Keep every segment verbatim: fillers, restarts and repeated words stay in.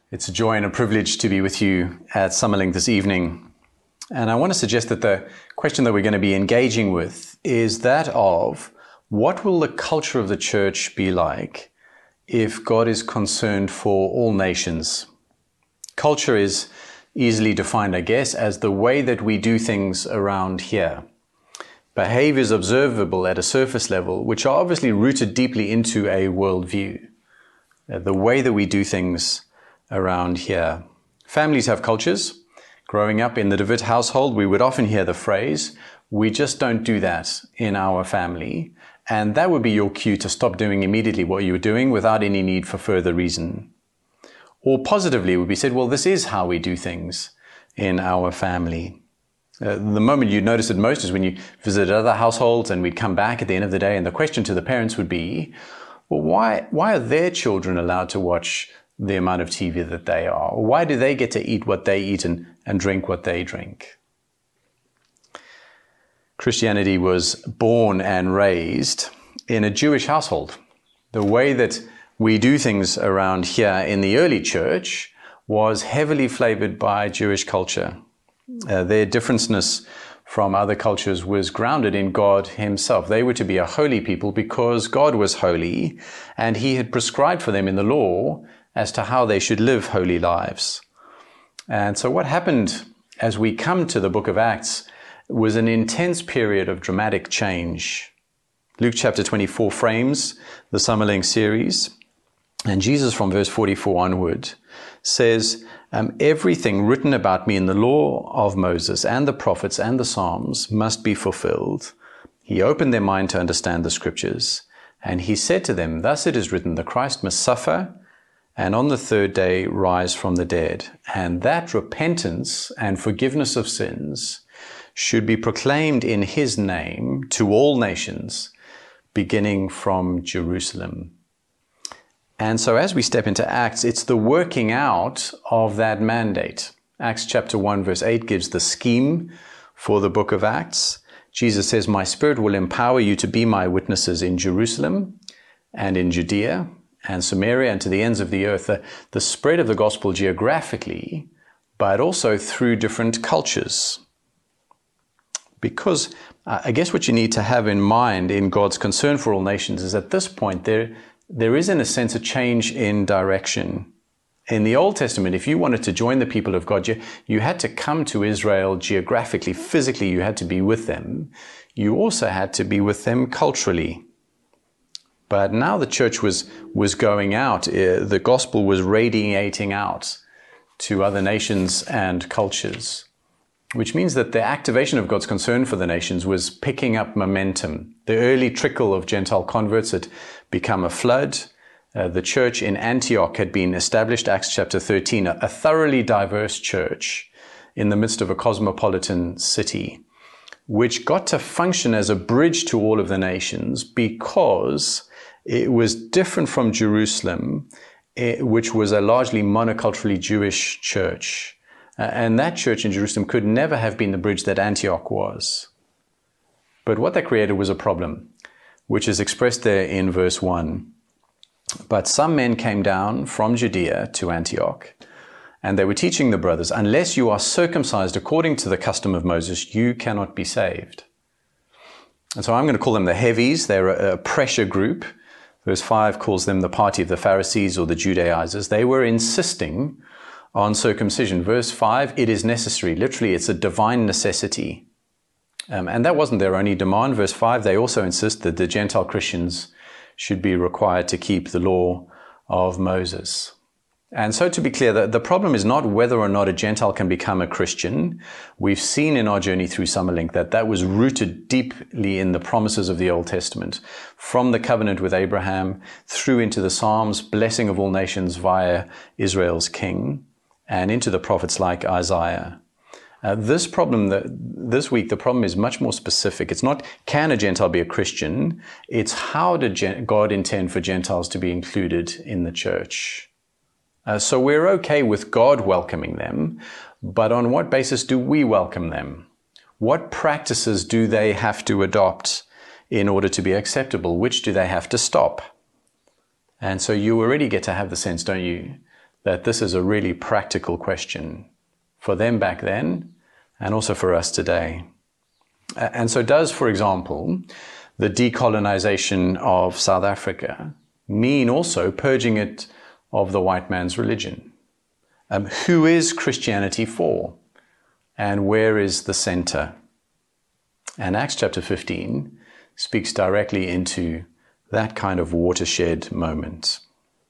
It's a joy and a privilege to be with you at Summerlink this evening. And I want to suggest that the question that we're going to be engaging with is that of what will the culture of the church be like if God is concerned for all nations? Culture is easily defined, I guess, as the way that we do things around here. Behaviors observable at a surface level, which are obviously rooted deeply into a worldview. The way that we do things around here. Families have cultures. Growing up in the DeWitt household, we would often hear the phrase, "We just don't do that in our family." And that would be your cue to stop doing immediately what you were doing without any need for further reason. Or positively, it would be said, well, this is how we do things in our family. Uh, the moment you'd notice it most is when you visited other households and we'd come back at the end of the day and the question to the parents would be, well, why, why are their children allowed to watch the amount of T V that they are? Or why do they get to eat what they eat and, and drink what they drink? Christianity was born and raised in a Jewish household. The way that we do things around here in the early church was heavily flavored by Jewish culture. Uh, their differenceness from other cultures was grounded in God himself. They were to be a holy people because God was holy, and he had prescribed for them in the law as to how they should live holy lives. And so what happened as we come to the book of Acts was an intense period of dramatic change. Luke chapter twenty-four frames the Summerlink series, and Jesus from verse forty-four onward says, um, everything written about me in the law of Moses and the prophets and the Psalms must be fulfilled. He opened their mind to understand the scriptures, and he said to them, thus it is written, the Christ must suffer and on the third day rise from the dead, and that repentance and forgiveness of sins should be proclaimed in his name to all nations, beginning from Jerusalem. And so as we step into Acts, it's the working out of that mandate. Acts chapter one verse eight gives the scheme for the book of Acts. Jesus says, my Spirit will empower you to be my witnesses in Jerusalem and in Judea and Samaria and to the ends of the earth. The, the spread of the gospel geographically, but also through different cultures. Because uh, I guess what you need to have in mind in God's concern for all nations is at this point there, there is in a sense a change in direction. In the Old Testament, if you wanted to join the people of God, you, you had to come to Israel geographically, physically, you had to be with them. You also had to be with them culturally. But now the church was, was going out. Uh, the gospel was radiating out to other nations and cultures, which means that the activation of God's concern for the nations was picking up momentum. The early trickle of Gentile converts had become a flood. Uh, the church in Antioch had been established, Acts chapter thirteen, a, a thoroughly diverse church in the midst of a cosmopolitan city, which got to function as a bridge to all of the nations because it was different from Jerusalem, which was a largely monoculturally Jewish church. And that church in Jerusalem could never have been the bridge that Antioch was. But what that created was a problem, which is expressed there in verse one. But some men came down from Judea to Antioch, and they were teaching the brothers, unless you are circumcised according to the custom of Moses, you cannot be saved. And so I'm going to call them the heavies. They're a pressure group. Verse five calls them the party of the Pharisees or the Judaizers. They were insisting on circumcision. Verse five, it is necessary. Literally, it's a divine necessity. Um, and that wasn't their only demand. Verse five, they also insist that the Gentile Christians should be required to keep the law of Moses. And so to be clear, the, the problem is not whether or not a Gentile can become a Christian. We've seen in our journey through Summerlink that that was rooted deeply in the promises of the Old Testament, from the covenant with Abraham through into the Psalms, blessing of all nations via Israel's king, and into the prophets like Isaiah. Uh, this problem, that, this week, the problem is much more specific. It's not, can a Gentile be a Christian? It's how did Gen- God intend for Gentiles to be included in the church? Uh, so we're okay with God welcoming them, but on what basis do we welcome them? What practices do they have to adopt in order to be acceptable? Which do they have to stop? And so you already get to have the sense, don't you, that this is a really practical question for them back then and also for us today. And so does, for example, the decolonization of South Africa mean also purging it of the white man's religion? Um, who is Christianity for? And where is the center? And Acts chapter fifteen speaks directly into that kind of watershed moment.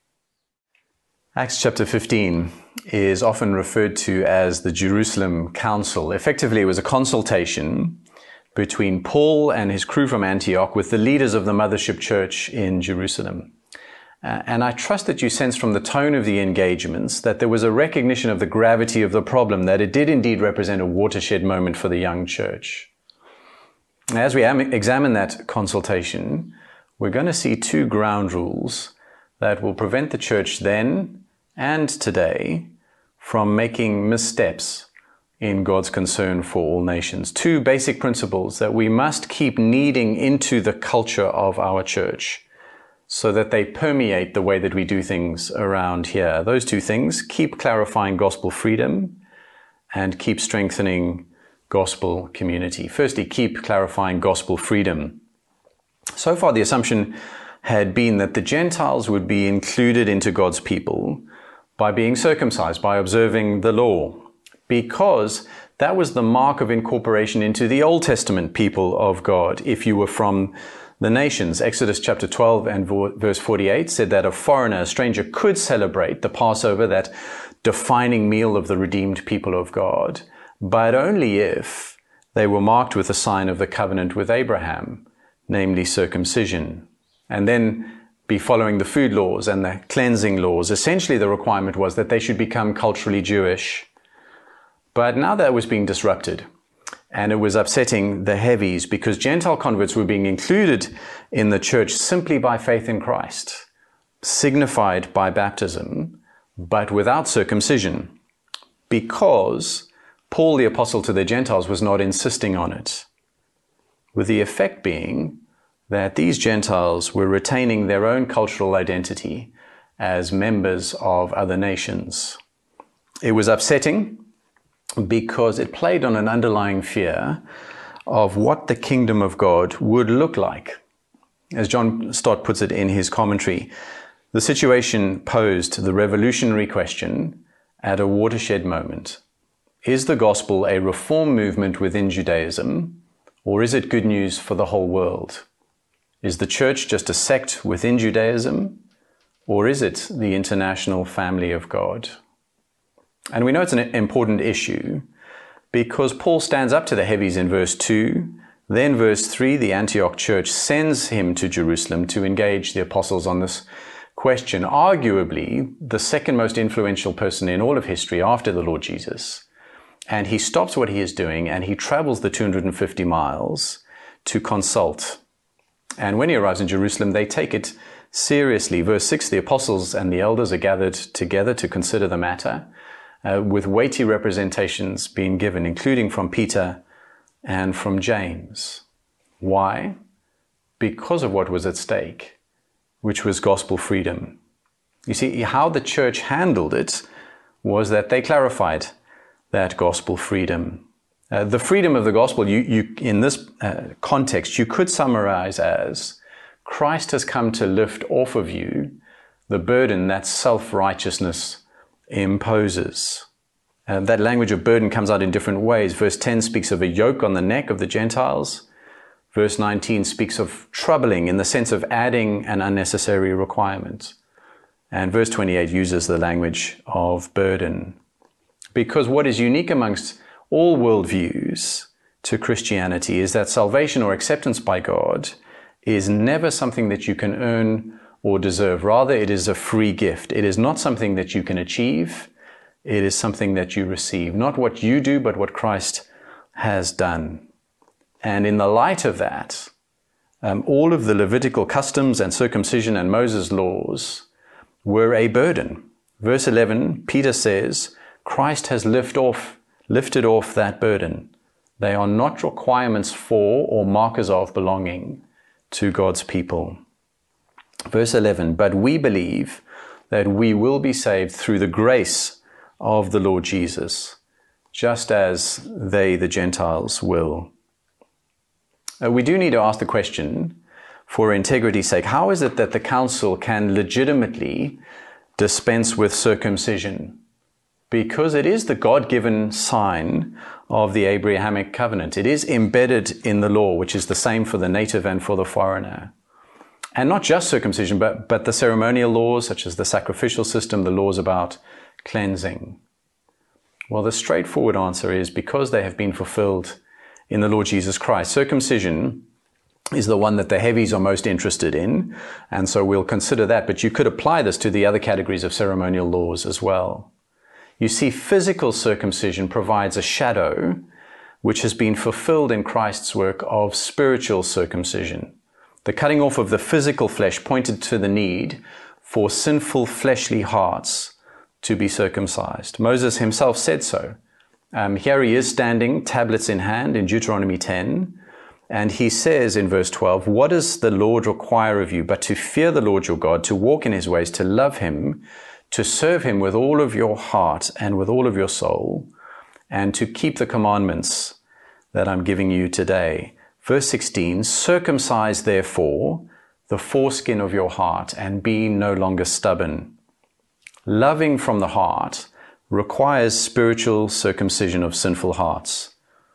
Acts chapter fifteen is often referred to as the Jerusalem Council. Effectively, it was a consultation between Paul and his crew from Antioch with the leaders of the mothership church in Jerusalem. Uh, and I trust that you sense from the tone of the engagements that there was a recognition of the gravity of the problem, that it did indeed represent a watershed moment for the young church. As we am- examine that consultation, we're going to see two ground rules that will prevent the church then and today from making missteps in God's concern for all nations. Two basic principles that we must keep kneading into the culture of our church so that they permeate the way that we do things around here. Those two things: keep clarifying gospel freedom and keep strengthening gospel community. Firstly, keep clarifying gospel freedom. So far, the assumption had been that the Gentiles would be included into God's people by being circumcised, by observing the law, because that was the mark of incorporation into the Old Testament people of God. If you were from the nations, Exodus chapter twelve and verse forty-eight said that a foreigner, a stranger, could celebrate the Passover, that defining meal of the redeemed people of God, but only if they were marked with a sign of the covenant with Abraham, namely circumcision, and then be following the food laws and the cleansing laws. Essentially, the requirement was that they should become culturally Jewish. But now that was being disrupted, and it was upsetting the heavies because Gentile converts were being included in the church simply by faith in Christ, signified by baptism, but without circumcision, because Paul the apostle to the Gentiles was not insisting on it, with the effect being that these Gentiles were retaining their own cultural identity as members of other nations. It was upsetting because it played on an underlying fear of what the kingdom of God would look like. As John Stott puts it in his commentary, the situation posed the revolutionary question at a watershed moment. Is the gospel a reform movement within Judaism, or is it good news for the whole world? Is the church just a sect within Judaism, or is it the international family of God? And we know it's an important issue because Paul stands up to the heavies in verse two. Then verse three, the Antioch church sends him to Jerusalem to engage the apostles on this question, arguably the second most influential person in all of history after the Lord Jesus. And he stops what he is doing and he travels the two hundred fifty miles to consult. And when he arrives in Jerusalem, they take it seriously. Verse six, the apostles and the elders are gathered together to consider the matter, uh, with weighty representations being given, including from Peter and from James. Why? Because of what was at stake, which was gospel freedom. You see, how the church handled it was that they clarified that gospel freedom. Uh, the freedom of the gospel, you, you, in this uh, context, you could summarize as Christ has come to lift off of you the burden that self-righteousness imposes. Uh, that language of burden comes out in different ways. Verse ten speaks of a yoke on the neck of the Gentiles. Verse nineteen speaks of troubling in the sense of adding an unnecessary requirement. And verse twenty-eight uses the language of burden. Because what is unique amongst all worldviews to Christianity is that salvation or acceptance by God is never something that you can earn or deserve. Rather, it is a free gift. It is not something that you can achieve. It is something that you receive. Not what you do, but what Christ has done. And in the light of that, um, all of the Levitical customs and circumcision and Moses' laws were a burden. Verse eleven, Peter says, Christ has lift off lifted off that burden. They are not requirements for or markers of belonging to God's people. Verse eleven, but we believe that we will be saved through the grace of the Lord Jesus, just as they, the Gentiles, will. Uh, we do need to ask the question, for integrity's sake, how is it that the council can legitimately dispense with circumcision? Because it is the God-given sign of the Abrahamic covenant. It is embedded in the law, which is the same for the native and for the foreigner. And not just circumcision, but, but the ceremonial laws, such as the sacrificial system, the laws about cleansing. Well, the straightforward answer is because they have been fulfilled in the Lord Jesus Christ. Circumcision is the one that the heavies are most interested in, and so we'll consider that. But you could apply this to the other categories of ceremonial laws as well. You see, physical circumcision provides a shadow which has been fulfilled in Christ's work of spiritual circumcision. The cutting off of the physical flesh pointed to the need for sinful fleshly hearts to be circumcised. Moses himself said so. Um, here he is standing, tablets in hand, in Deuteronomy ten, and he says in verse twelve, "What does the Lord require of you but to fear the Lord your God, to walk in his ways, to love him, to serve him with all of your heart and with all of your soul, and to keep the commandments that I'm giving you today." Verse sixteen, "Circumcise therefore the foreskin of your heart and be no longer stubborn." Loving from the heart requires spiritual circumcision of sinful hearts.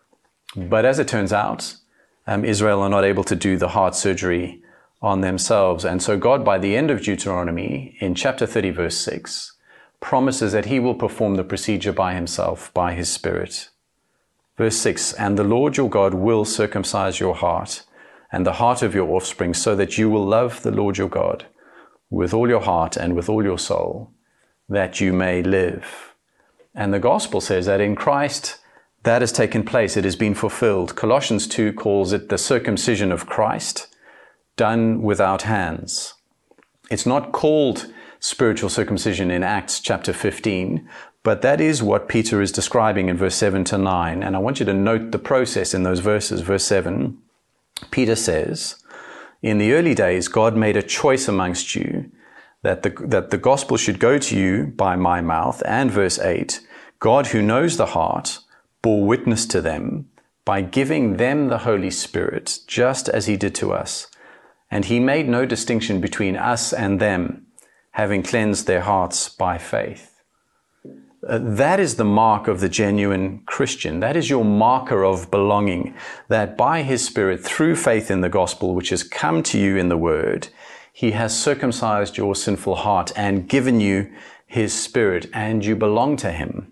But as it turns out, um, Israel are not able to do the heart surgery on themselves. And so God, by the end of Deuteronomy, in chapter thirty, verse six, promises that he will perform the procedure by himself, by his Spirit. Verse six, "And the Lord your God will circumcise your heart and the heart of your offspring, so that you will love the Lord your God with all your heart and with all your soul, that you may live." And the gospel says that in Christ that has taken place. It has been fulfilled. Colossians two calls it the circumcision of Christ, done without hands. It's not called spiritual circumcision in Acts chapter fifteen, but that is what Peter is describing in verse seven to nine. And I want you to note the process in those verses. Verse seven, Peter says, "In the early days, God made a choice amongst you that the, that the gospel should go to you by my mouth." And verse eight, "God, who knows the heart, bore witness to them by giving them the Holy Spirit, just as he did to us. And he made no distinction between us and them, having cleansed their hearts by faith." Uh, that is the mark of the genuine Christian. That is your marker of belonging, that by his Spirit, through faith in the gospel, which has come to you in the word, he has circumcised your sinful heart and given you his Spirit, and you belong to him.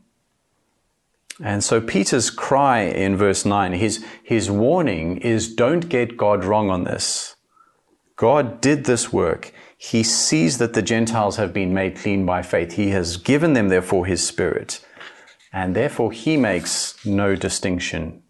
And so Peter's cry in verse nine, his, his warning is, don't get God wrong on this. God did this work. He sees that the Gentiles have been made clean by faith. He has given them, therefore, his Spirit. And therefore, he makes no distinction.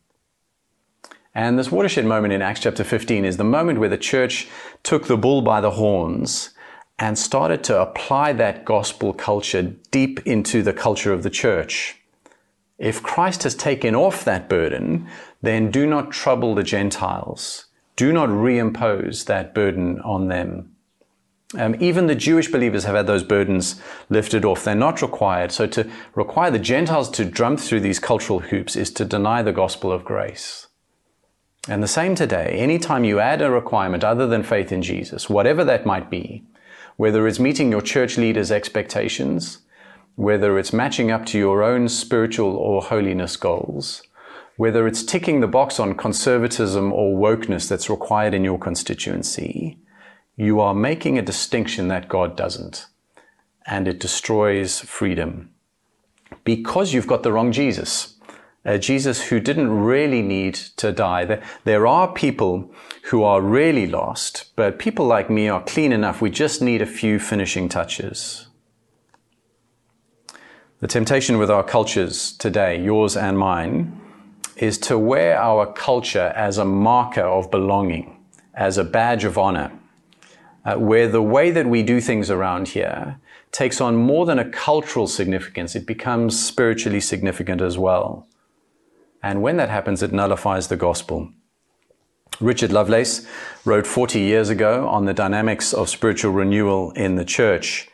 And this watershed moment in Acts chapter fifteen is the moment where the church took the bull by the horns and started to apply that gospel culture deep into the culture of the church. If Christ has taken off that burden, then do not trouble the Gentiles. Do not reimpose that burden on them. Um, even the Jewish believers have had those burdens lifted off. They're not required. So to require the Gentiles to jump through these cultural hoops is to deny the gospel of grace. And the same today. Anytime you add a requirement other than faith in Jesus, whatever that might be, whether it's meeting your church leaders' expectations, whether it's matching up to your own spiritual or holiness goals, whether it's ticking the box on conservatism or wokeness that's required in your constituency, you are making a distinction that God doesn't, and it destroys freedom. Because you've got the wrong Jesus, a Jesus who didn't really need to die. There, there are people who are really lost, but people like me are clean enough. We just need a few finishing touches. The temptation with our cultures today, yours and mine, is to wear our culture as a marker of belonging, as a badge of honor, uh, where the way that we do things around here takes on more than a cultural significance. It becomes spiritually significant as well. And when that happens, it nullifies the gospel. Richard Lovelace wrote forty years ago on the dynamics of spiritual renewal in the church.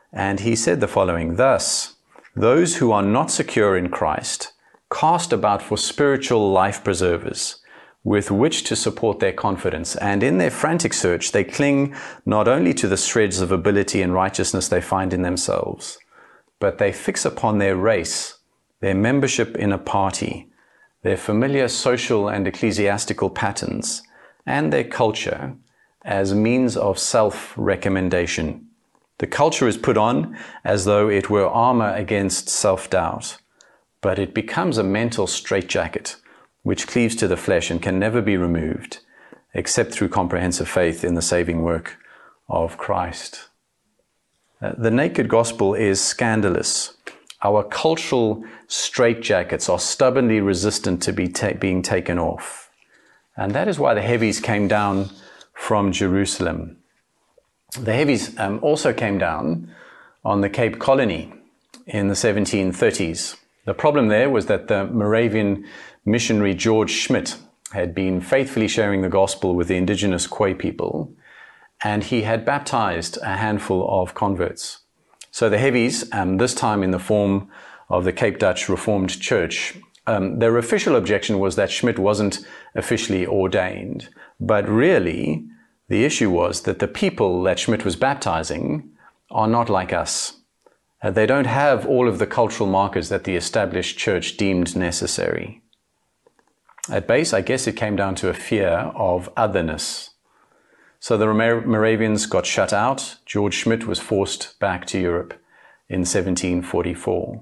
And he said the following: "Thus, those who are not secure in Christ cast about for spiritual life preservers with which to support their confidence, and in their frantic search they cling not only to the shreds of ability and righteousness they find in themselves, but they fix upon their race, their membership in a party, their familiar social and ecclesiastical patterns, and their culture as means of self-recommendation. The culture is put on as though it were armor against self-doubt, but it becomes a mental straitjacket which cleaves to the flesh and can never be removed, except through comprehensive faith in the saving work of Christ." Uh, the naked gospel is scandalous. Our cultural straitjackets are stubbornly resistant to be ta- being taken off. And that is why the heavies came down from Jerusalem. The heavies um, also came down on the Cape Colony in the seventeen thirties. The problem there was that the Moravian missionary George Schmidt had been faithfully sharing the gospel with the indigenous Khoi people, and he had baptized a handful of converts. So the heavies, um, this time in the form of the Cape Dutch Reformed Church, um, their official objection was that Schmidt wasn't officially ordained. But really, the issue was that the people that Schmidt was baptizing are not like us. Uh, they don't have all of the cultural markers that the established church deemed necessary. At base, I guess it came down to a fear of otherness. So the Moravians got shut out. George Schmidt was forced back to Europe in seventeen forty-four.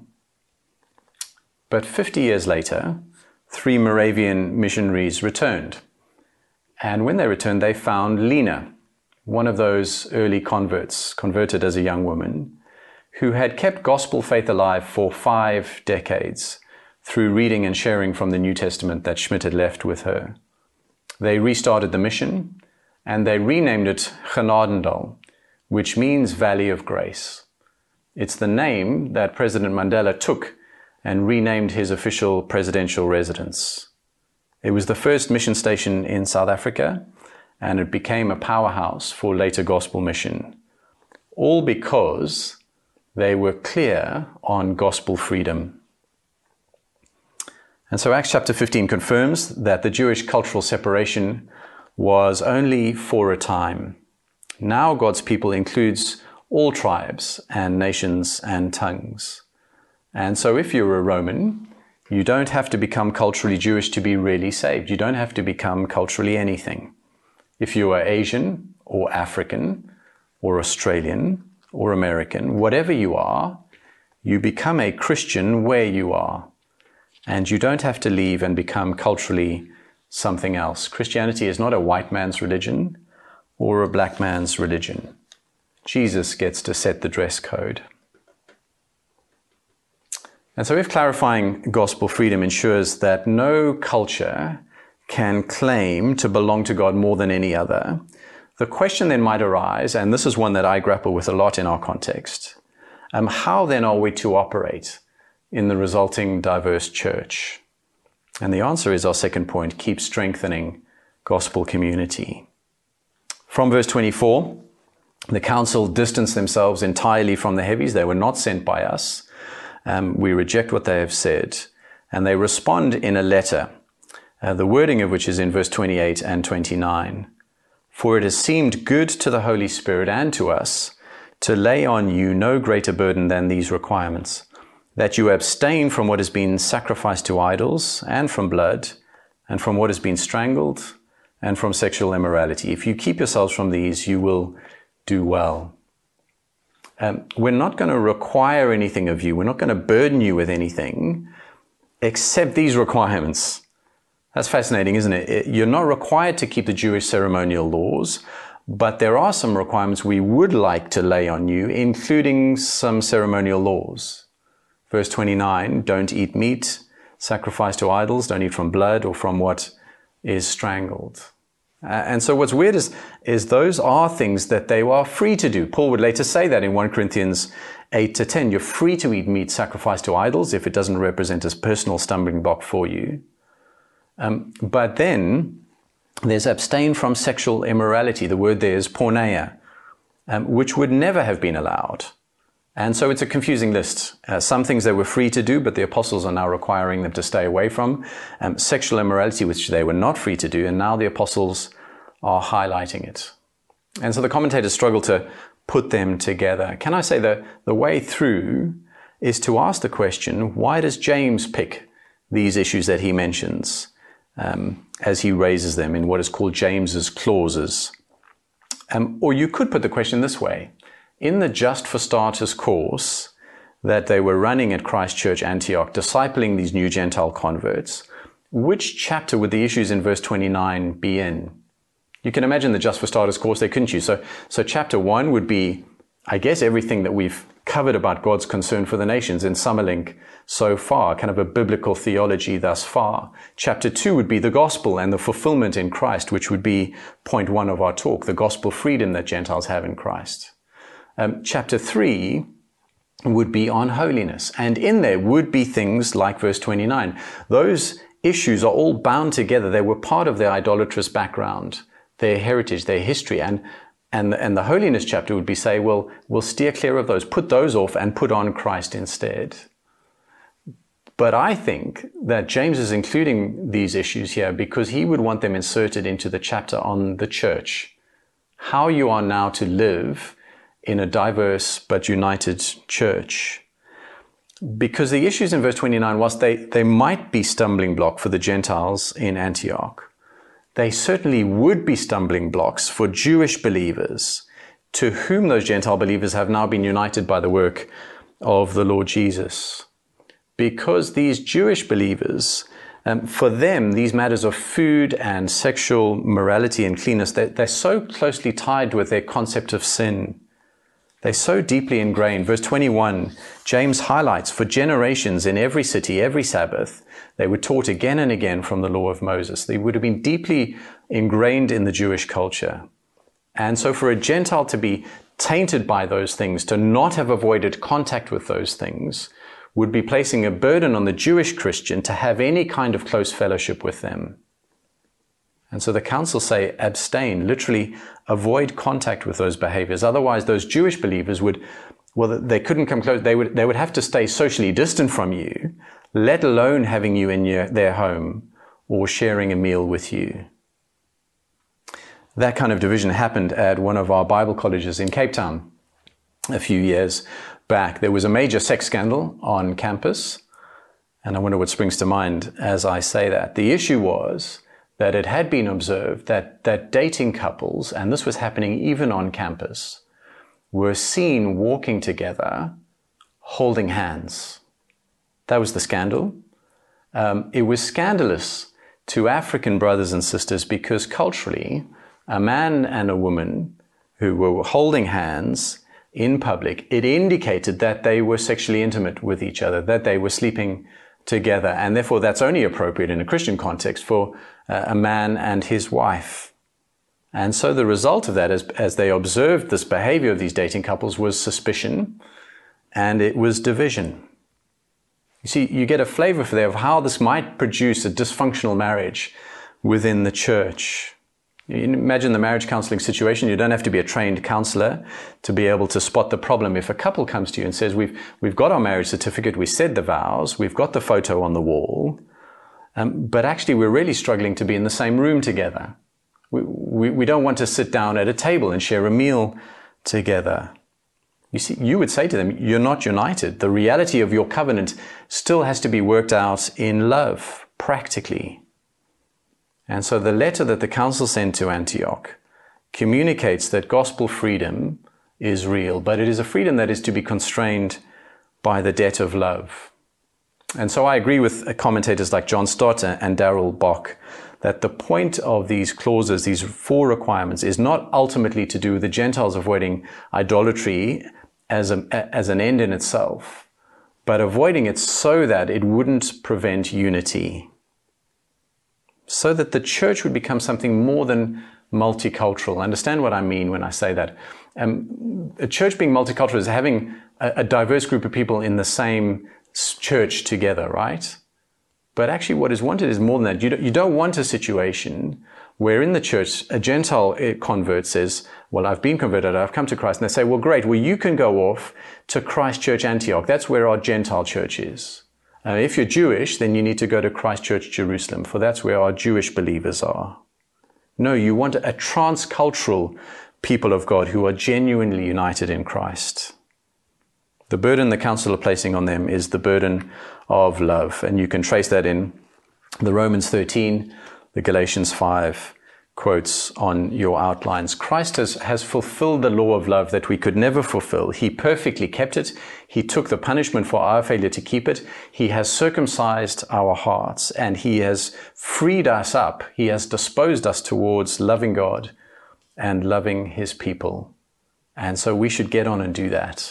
But fifty years later, three Moravian missionaries returned. And when they returned, they found Lena, one of those early converts, converted as a young woman, who had kept gospel faith alive for five decades through reading and sharing from the New Testament that Schmidt had left with her. They restarted the mission, and they renamed it Genadendal, which means Valley of Grace. It's the name that President Mandela took and renamed his official presidential residence. It was the first mission station in South Africa, and it became a powerhouse for later gospel mission, all because they were clear on gospel freedom. And so Acts chapter fifteen confirms that the Jewish cultural separation was only for a time. Now God's people includes all tribes and nations and tongues. And so if you're a Roman, you don't have to become culturally Jewish to be really saved. You don't have to become culturally anything. If you are Asian or African or Australian or American, whatever you are, you become a Christian where you are. And you don't have to leave and become culturally something else. Christianity is not a white man's religion or a black man's religion. Jesus gets to set the dress code. And so if clarifying gospel freedom ensures that no culture can claim to belong to God more than any other, the question then might arise, and this is one that I grapple with a lot in our context, um, how then are we to operate in the resulting diverse church? And the answer is our second point: keep strengthening gospel community. From verse twenty-four, the council distanced themselves entirely from the heavies. They were not sent by us. Um, we reject what they have said. And they respond in a letter, uh, the wording of which is in verse twenty-eight and twenty-nine. "For it has seemed good to the Holy Spirit and to us to lay on you no greater burden than these requirements, that you abstain from what has been sacrificed to idols, and from blood, and from what has been strangled, and from sexual immorality. If you keep yourselves from these, you will do well." Um, we're not going to require anything of you. We're not going to burden you with anything except these requirements. That's fascinating, isn't it? You're not required to keep the Jewish ceremonial laws, but there are some requirements we would like to lay on you, including some ceremonial laws. Verse twenty-nine, don't eat meat sacrificed to idols, don't eat from blood or from what is strangled. Uh, and so what's weird is, is those are things that they are free to do. Paul would later say that in First Corinthians eight to ten. You're free to eat meat sacrificed to idols if it doesn't represent a personal stumbling block for you. Um, but then there's abstain from sexual immorality. The word there is porneia, um, which would never have been allowed And so it's a confusing list. Uh, some things they were free to do, but the apostles are now requiring them to stay away from. Um, sexual immorality, which they were not free to do, and now the apostles are highlighting it. And so the commentators struggle to put them together. Can I say that the way through is to ask the question, why does James pick these issues that he mentions um, as he raises them in what is called James's clauses? Um, or you could put the question this way. In the Just for Starters course that they were running at Christ Church Antioch, discipling these new Gentile converts, which chapter would the issues in verse twenty-nine be in? You can imagine the Just for Starters course there, couldn't you? So, so chapter one would be, I guess, everything that we've covered about God's concern for the nations in Summerlink so far, kind of a biblical theology thus far. Chapter two would be the gospel and the fulfillment in Christ, which would be point one of our talk, the gospel freedom that Gentiles have in Christ. Um, chapter three would be on holiness. And in there would be things like verse twenty-nine. Those issues are all bound together. They were part of their idolatrous background, their heritage, their history. And, and, and the holiness chapter would be say, well, we'll steer clear of those, put those off and put on Christ instead. But I think that James is including these issues here because he would want them inserted into the chapter on the church. How you are now to live in a diverse but united church. Because the issues in verse twenty-nine, whilst they, they might be stumbling block for the Gentiles in Antioch, they certainly would be stumbling blocks for Jewish believers to whom those Gentile believers have now been united by the work of the Lord Jesus. Because these Jewish believers, um, for them, these matters of food and sexual morality and cleanness, they're, they're so closely tied with their concept of sin. They're so deeply ingrained. Verse twenty-one, James highlights, for generations in every city, every Sabbath, they were taught again and again from the law of Moses. They would have been deeply ingrained in the Jewish culture. And so for a Gentile to be tainted by those things, to not have avoided contact with those things, would be placing a burden on the Jewish Christian to have any kind of close fellowship with them. And so the council say, abstain, literally avoid contact with those behaviors. Otherwise, those Jewish believers would, well, they couldn't come close. They would, they would have to stay socially distant from you, let alone having you in your, their home or sharing a meal with you. That kind of division happened at one of our Bible colleges in Cape Town a few years back. There was a major sex scandal on campus. And I wonder what springs to mind as I say that. The issue was that it had been observed that, that dating couples, and this was happening even on campus, were seen walking together, holding hands. That was the scandal. Um, it was scandalous to African brothers and sisters because culturally, a man and a woman who were holding hands in public, it indicated that they were sexually intimate with each other, that they were sleeping together, and therefore that's only appropriate in a Christian context for uh, a man and his wife. And so the result of that, as, as they observed this behavior of these dating couples, was suspicion, and it was division. You see, you get a flavor for there of how this might produce a dysfunctional marriage within the church. You imagine the marriage counseling situation. You don't have to be a trained counselor to be able to spot the problem. If a couple comes to you and says, we've, we've got our marriage certificate, we said the vows, we've got the photo on the wall, um, but actually we're really struggling to be in the same room together. We, we, we don't want to sit down at a table and share a meal together. You see, you would say to them, you're not united. The reality of your covenant still has to be worked out in love, practically. And so the letter that the council sent to Antioch communicates that gospel freedom is real, but it is a freedom that is to be constrained by the debt of love. And so I agree with commentators like John Stott and Darrell Bock that the point of these clauses, these four requirements, is not ultimately to do with the Gentiles avoiding idolatry as, a, as an end in itself, but avoiding it so that it wouldn't prevent unity, so that the church would become something more than multicultural. Understand what I mean when I say that. Um, a church being multicultural is having a, a diverse group of people in the same church together, right? But actually what is wanted is more than that. You don't, you don't want a situation where in the church, a Gentile convert says, well, I've been converted, I've come to Christ. And they say, well, great, well, you can go off to Christ Church Antioch. That's where our Gentile church is. Uh, if you're Jewish, then you need to go to Christ Church Jerusalem, for that's where our Jewish believers are. No, you want a transcultural people of God who are genuinely united in Christ. The burden the council are placing on them is the burden of love. And you can trace that in the Romans thirteen, the Galatians five quotes on your outlines. Christ has, has fulfilled the law of love that we could never fulfill. He perfectly kept it. He took the punishment for our failure to keep it. He has circumcised our hearts, and he has freed us up. He has disposed us towards loving God and loving his people. And so we should get on and do that.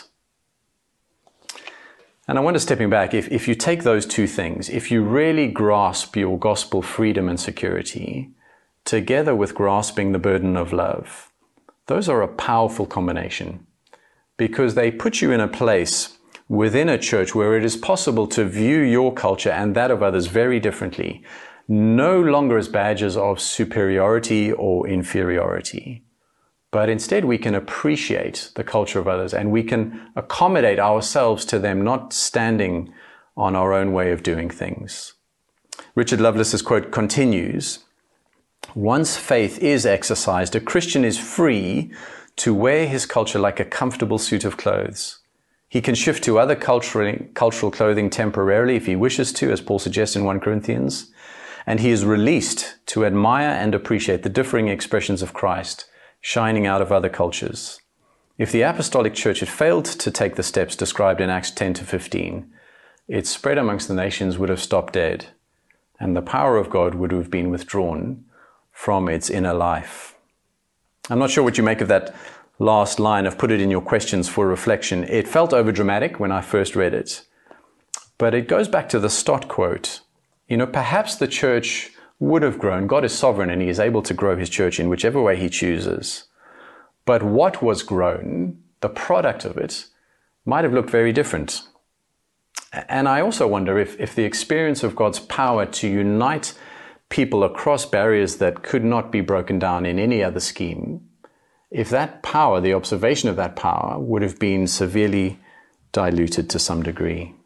And I wonder, stepping back, if, if you take those two things, if you really grasp your gospel freedom and security, together with grasping the burden of love, those are a powerful combination, because they put you in a place within a church where it is possible to view your culture and that of others very differently, no longer as badges of superiority or inferiority, but instead we can appreciate the culture of others and we can accommodate ourselves to them, not standing on our own way of doing things. Richard Lovelace's quote continues, "Once faith is exercised, a Christian is free to wear his culture like a comfortable suit of clothes. He can shift to other cultural, cultural clothing temporarily if he wishes to, as Paul suggests in First Corinthians, and he is released to admire and appreciate the differing expressions of Christ shining out of other cultures. If the apostolic church had failed to take the steps described in Acts ten to fifteen, its spread amongst the nations would have stopped dead, and the power of God would have been withdrawn from its inner life." I'm not sure what you make of that last line. I've put it in your questions for reflection. It felt overdramatic when I first read it, but it goes back to the Stott quote. You know, perhaps the church would have grown. God is sovereign and he is able to grow his church in whichever way he chooses. But what was grown, the product of it, might have looked very different. And I also wonder if, if the experience of God's power to unite people across barriers that could not be broken down in any other scheme, if that power, the observation of that power, would have been severely diluted to some degree.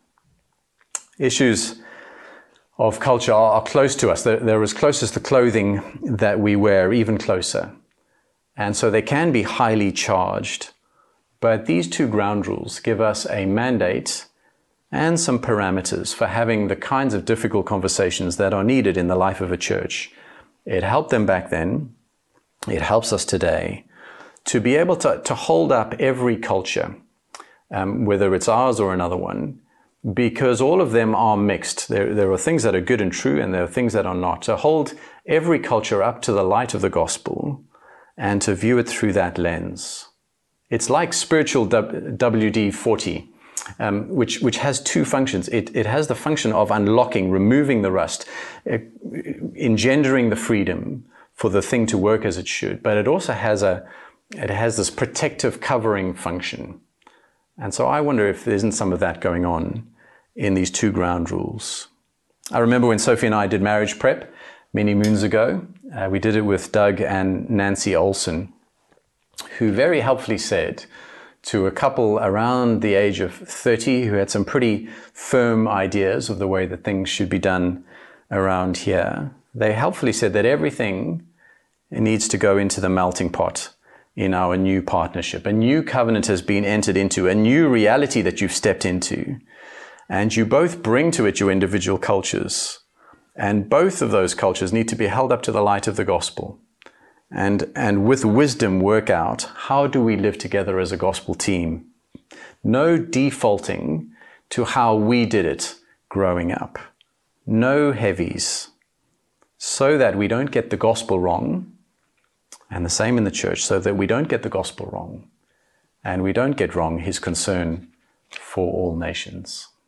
Issues of culture are, are close to us. They're, they're as close as the clothing that we wear, even closer. And so they can be highly charged. But these two ground rules give us a mandate and some parameters for having the kinds of difficult conversations that are needed in the life of a church. It helped them back then. It helps us today to be able to, to hold up every culture, um, whether it's ours or another one, because all of them are mixed. There, there are things that are good and true, and there are things that are not. To hold every culture up to the light of the gospel and to view it through that lens. It's like spiritual W D forty. Um, which, which has two functions. It, it has the function of unlocking, removing the rust, uh, engendering the freedom for the thing to work as it should. But it also has a, it has this protective covering function. And so I wonder if there isn't some of that going on in these two ground rules. I remember when Sophie and I did marriage prep many moons ago. Uh, we did it with Doug and Nancy Olson, who very helpfully said to a couple around the age of thirty who had some pretty firm ideas of the way that things should be done around here, they helpfully said that everything needs to go into the melting pot in our new partnership. A new covenant has been entered into, a new reality that you've stepped into, and you both bring to it your individual cultures, and both of those cultures need to be held up to the light of the gospel. And, and with wisdom work out, how do we live together as a gospel team? No defaulting to how we did it growing up. No heavies, so that we don't get the gospel wrong. And the same in the church, so that we don't get the gospel wrong. And we don't get wrong his concern for all nations.